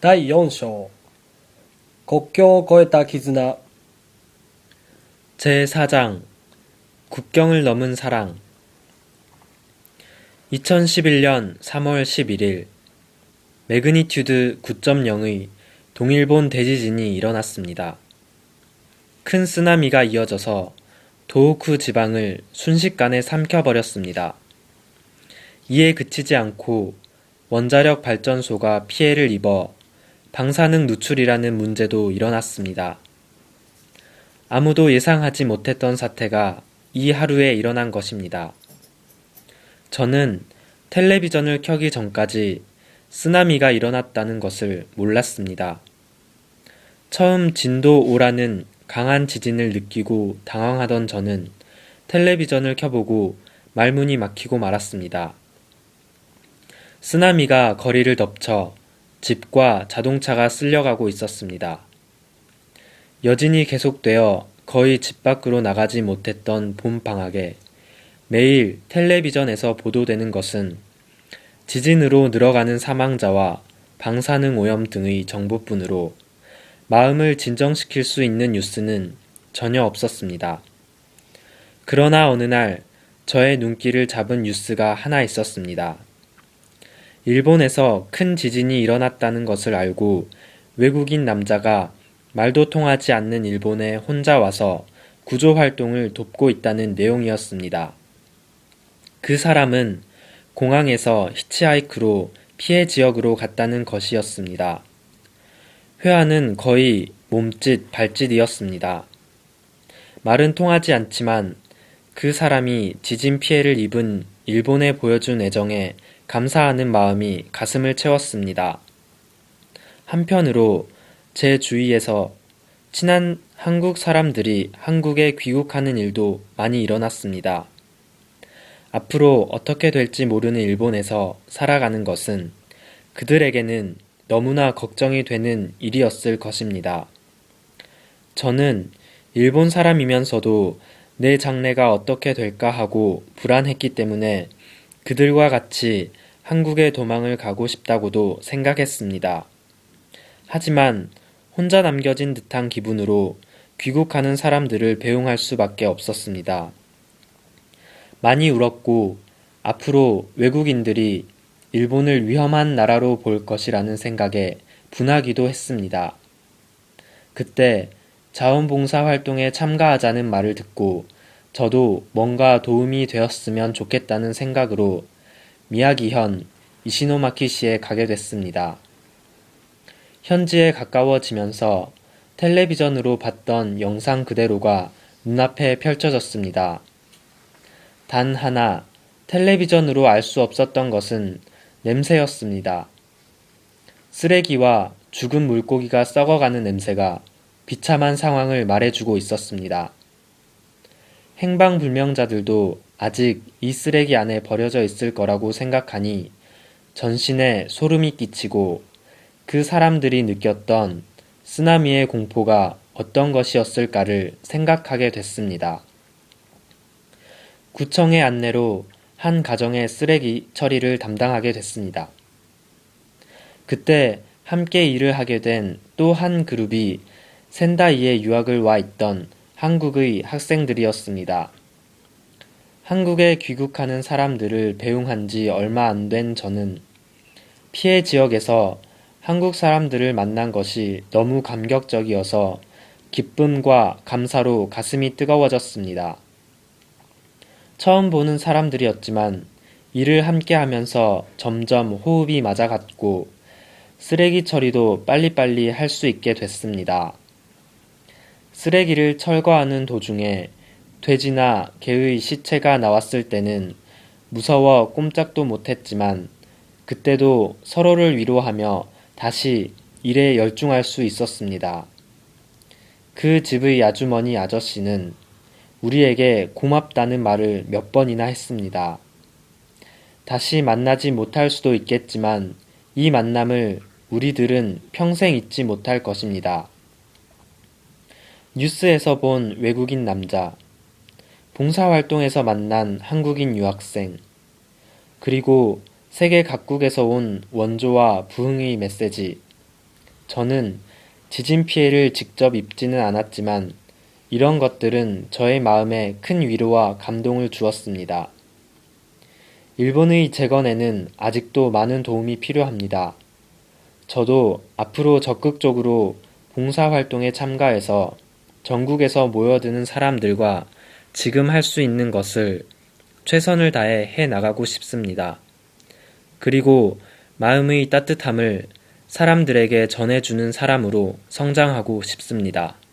第4章国境を越えた絆 제4장 국경을 넘은 사랑 2011년 3월 11일 매그니튜드 9.0의 동일본 대지진이 일어났습니다. 큰 쓰나미가 이어져서 도호쿠 지방을 순식간에 삼켜버렸습니다. 이에 그치지 않고 원자력 발전소가 피해를 입어 방사능 누출이라는 문제도 일어났습니다. 아무도 예상하지 못했던 사태가 이 하루에 일어난 것입니다. 저는 텔레비전을 켜기 전까지 쓰나미가 일어났다는 것을 몰랐습니다. 처음 진도 5라는 강한 지진을 느끼고 당황하던 저는 텔레비전을 켜보고 말문이 막히고 말았습니다. 쓰나미가 거리를 덮쳐 집과 자동차가 쓸려가고 있었습니다. 여진이 계속되어 거의 집 밖으로 나가지 못했던 봄방학에 매일 텔레비전에서 보도되는 것은 지진으로 늘어가는 사망자와 방사능 오염 등의 정보뿐으로 마음을 진정시킬 수 있는 뉴스는 전혀 없었습니다. 그러나 어느 날 저의 눈길을 잡은 뉴스가 하나 있었습니다. 일본에서 큰 지진이 일어났다는 것을 알고 외국인 남자가 말도 통하지 않는 일본에 혼자 와서 구조 활동을 돕고 있다는 내용이었습니다. 그 사람은 공항에서 히치하이크로 피해 지역으로 갔다는 것이었습니다. 회화는 거의 몸짓, 발짓이었습니다. 말은 통하지 않지만 그 사람이 지진 피해를 입은 일본에 보여준 애정에 감사하는 마음이 가슴을 채웠습니다. 한편으로 제 주위에서 친한 한국 사람들이 한국에 귀국하는 일도 많이 일어났습니다. 앞으로 어떻게 될지 모르는 일본에서 살아가는 것은 그들에게는 너무나 걱정이 되는 일이었을 것입니다. 저는 일본 사람이면서도 내 장래가 어떻게 될까 하고 불안했기 때문에 그들과 같이 한국에 도망을 가고 싶다고도 생각했습니다. 하지만 혼자 남겨진 듯한 기분으로 귀국하는 사람들을 배웅할 수밖에 없었습니다. 많이 울었고 앞으로 외국인들이 일본을 위험한 나라로 볼 것이라는 생각에 분하기도 했습니다. 그때 자원봉사 활동에 참가하자는 말을 듣고 저도 뭔가 도움이 되었으면 좋겠다는 생각으로 미야기현 이시노마키시에 가게 됐습니다. 현지에 가까워지면서 텔레비전으로 봤던 영상 그대로가 눈앞에 펼쳐졌습니다. 단 하나 텔레비전으로 알 수 없었던 것은 냄새였습니다. 쓰레기와 죽은 물고기가 썩어가는 냄새가 비참한 상황을 말해주고 있었습니다. 행방불명자들도 아직 이 쓰레기 안에 버려져 있을 거라고 생각하니 전신에 소름이 끼치고 그 사람들이 느꼈던 쓰나미의 공포가 어떤 것이었을까를 생각하게 됐습니다. 구청의 안내로 한 가정의 쓰레기 처리를 담당하게 됐습니다. 그때 함께 일을 하게 된 또 한 그룹이 센다이에 유학을 와 있던 한국의 학생들이었습니다. 한국에 귀국하는 사람들을 배웅한 지 얼마 안 된 저는 피해 지역에서 한국 사람들을 만난 것이 너무 감격적이어서 기쁨과 감사로 가슴이 뜨거워졌습니다. 처음 보는 사람들이었지만 일을 함께 하면서 점점 호흡이 맞아갔고 쓰레기 처리도 빨리빨리 할 수 있게 됐습니다. 쓰레기를 철거하는 도중에 돼지나 개의 시체가 나왔을 때는 무서워 꼼짝도 못했지만 그때도 서로를 위로하며 다시 일에 열중할 수 있었습니다. 그 집의 아주머니 아저씨는 우리에게 고맙다는 말을 몇 번이나 했습니다. 다시 만나지 못할 수도 있겠지만 이 만남을 우리들은 평생 잊지 못할 것입니다. 뉴스에서 본 외국인 남자, 봉사활동에서 만난 한국인 유학생, 그리고 세계 각국에서 온 원조와 부흥의 메시지, 저는 지진 피해를 직접 입지는 않았지만 이런 것들은 저의 마음에 큰 위로와 감동을 주었습니다. 일본의 재건에는 아직도 많은 도움이 필요합니다. 저도 앞으로 적극적으로 봉사활동에 참가해서 전국에서 모여드는 사람들과 지금 할 수 있는 것을 최선을 다해 해 나가고 싶습니다. 그리고 마음의 따뜻함을 사람들에게 전해주는 사람으로 성장하고 싶습니다.